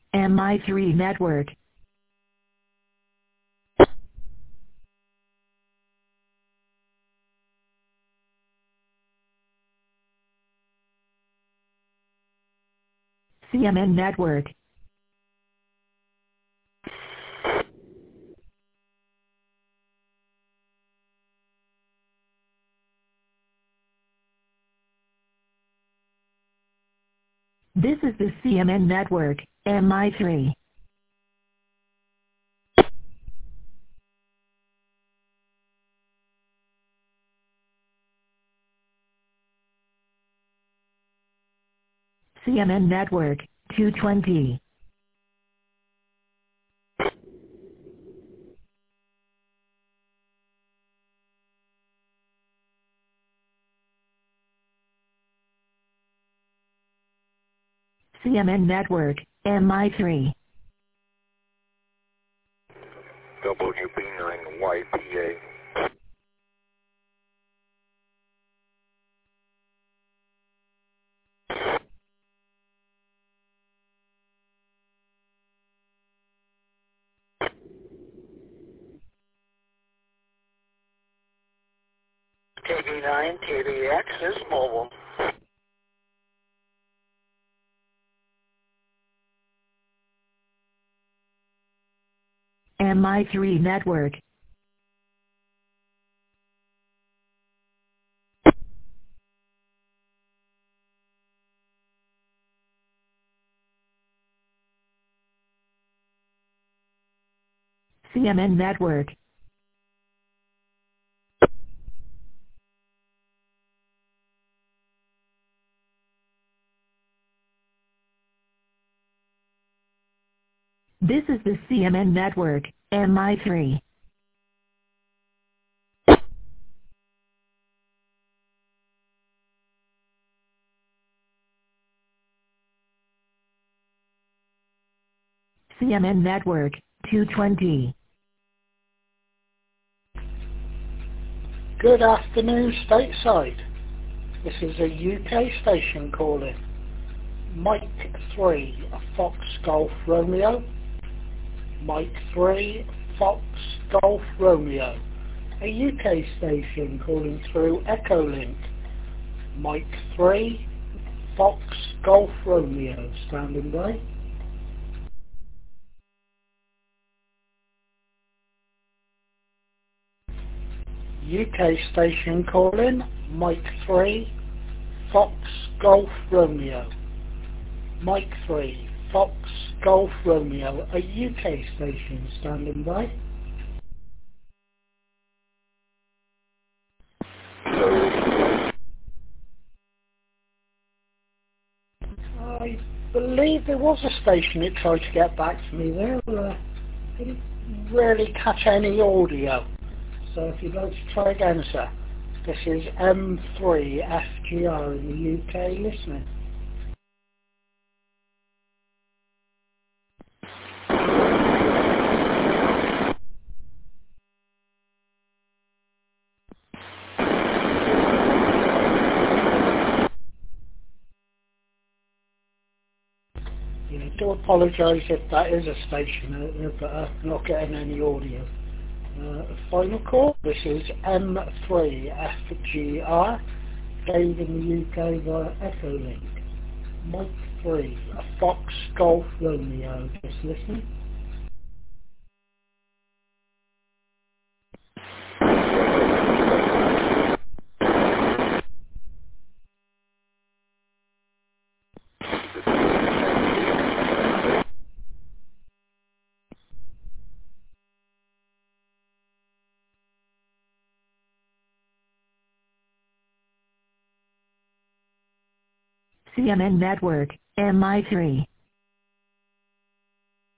MI3 network. CMN network. This is the CMN network, MI3. CMN network, 220. CMN network, MI3. WB9YPA. KB9, KBX is mobile. MI3 network. CMN network. This is the CMN network, MI3. CMN network, 220. Good afternoon, stateside. This is a UK station calling. Mike 3, Fox Golf Romeo. Mike 3, Fox Golf Romeo. A UK station calling through Echolink. Mike 3, Fox Golf Romeo, standing by. UK station calling, Mike 3, Fox Golf Romeo. Mike 3, Fox Golf Romeo, a UK station standing by. I believe there was a station that tried to get back to me there. Didn't really catch any audio. So if you'd like to try again, sir. This is M3FGR in the UK listening. I do apologise if that is a station, but I'm not getting any audio. Final call, this is M3FGR, Dave in the UK via Echolink. Mike 3, a Fox Golf Romeo, just listening. CMN network, MI3.